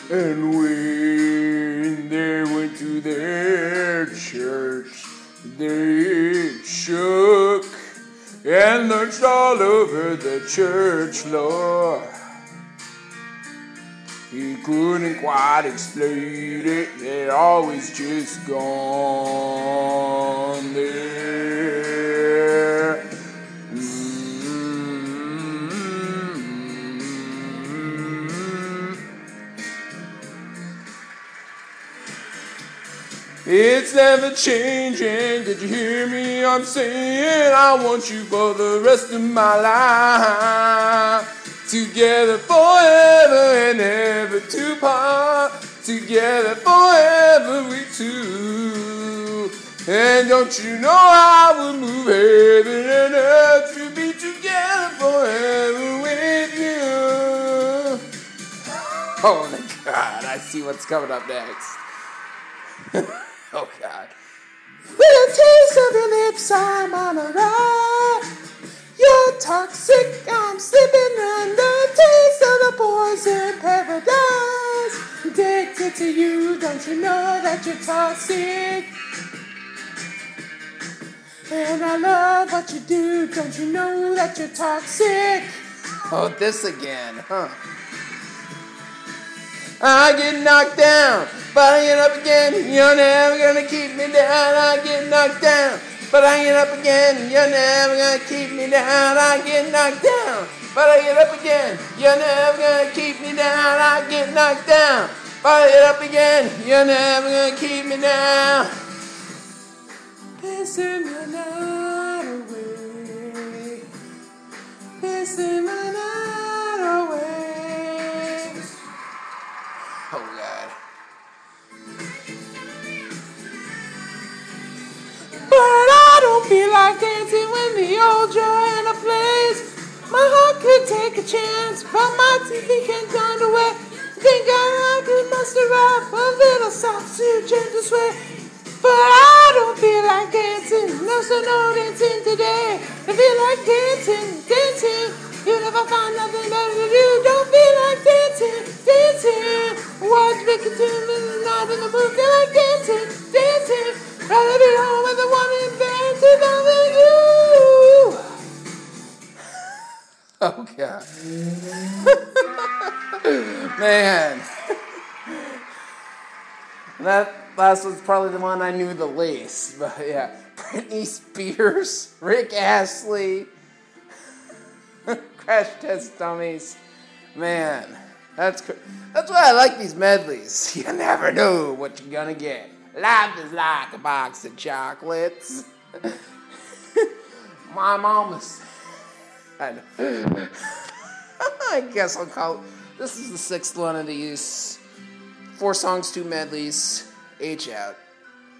And when they went to their church, they shook and lurched all over the church floor. He couldn't quite explain it, they'd always just gone there. It's never changing, did you hear me? I'm saying I want you for the rest of my life. Together forever and ever to part. Together forever we two. And don't you know I would move heaven and earth to be together forever with you. Oh my God, I see what's coming up next. Oh God. With a taste of your lips, I'm on a ride. You're toxic, I'm slipping under. Taste of the poison paradise. Addicted to you, don't you know that you're toxic? And I love what you do, don't you know that you're toxic? Oh, this again, huh? I get knocked down, but I get up again. You're never gonna keep me down. I get knocked down, but I get up again. You're never gonna keep me down. I get knocked down, but I get up again. You're never gonna keep me down. I get knocked down, but I get up again. You're never gonna keep me down. Pissing the night away. Pissing the night away. Oh God. But I don't feel like dancing when the old Joanna plays. My heart could take a chance, but my TV can't underwear. Think I could muster up a little soft, sweet, gentle sway. But I don't feel like dancing, no, so no dancing today. I feel like dancing, dancing. You never find nothing better to do. Don't feel like dancing, dancing. Watch me continue the night in the mood. Feel like dancing, dancing. Rather be home with the one in bed to than you. Oh God. Man. That last was probably the one I knew the least. But yeah. Britney Spears, Rick Astley, Crash Test Dummies. Man. That's why I like these medleys. You never know what you're gonna get. Life is like a box of chocolates. My mama's. I guess I'll call it. This is the 6th one of these. 4 songs, 2 medleys. H out.